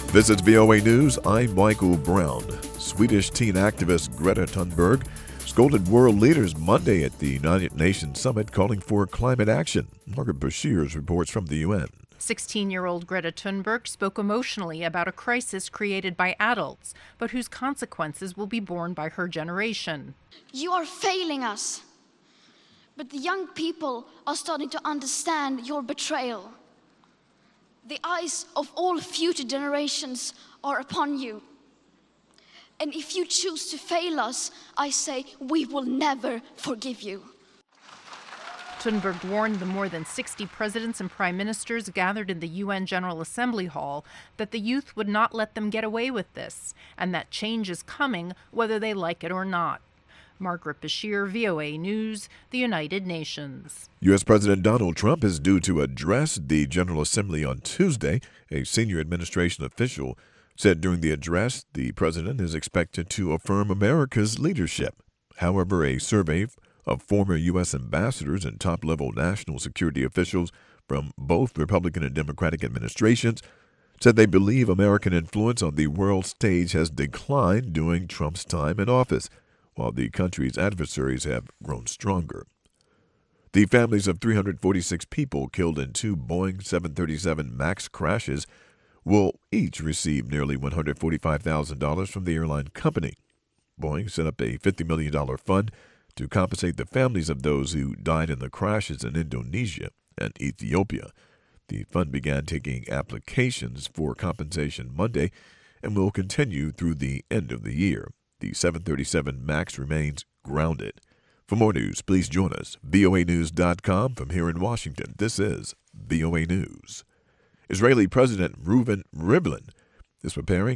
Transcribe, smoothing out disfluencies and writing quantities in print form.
This is VOA News. I'm Michael Brown. Swedish teen activist Greta Thunberg scolded world leaders Monday at the United Nations Summit, calling for climate action. Margaret Bashir reports from the UN. 16-year-old Greta Thunberg spoke emotionally about a crisis created by adults, but whose consequences will be borne by her generation. You are failing us, but the young people are starting to understand your betrayal. The eyes of all future generations are upon you. And if you choose to fail us, I say we will never forgive you. Thunberg warned the more than 60 presidents and prime ministers gathered in the UN General Assembly Hall that the youth would not let them get away with this, and that change is coming whether they like it or not. Margaret Bashir, VOA News, the United Nations. U.S. President Donald Trump is due to address the General Assembly on Tuesday. A senior administration official said during the address the president is expected to affirm America's leadership. However, a survey of former U.S. ambassadors and top-level national security officials from both Republican and Democratic administrations said they believe American influence on the world stage has declined during Trump's time in office, while the country's adversaries have grown stronger. The families of 346 people killed in two Boeing 737 MAX crashes will each receive nearly $145,000 from the airline company. Boeing set up a $50 million fund to compensate the families of those who died in the crashes in Indonesia and Ethiopia. The fund began taking applications for compensation Monday and will continue through the end of the year. The 737 MAX remains grounded. For more news, please join us, voanews.com. From here in Washington, this is VOA News. Israeli President Reuven Rivlin is preparing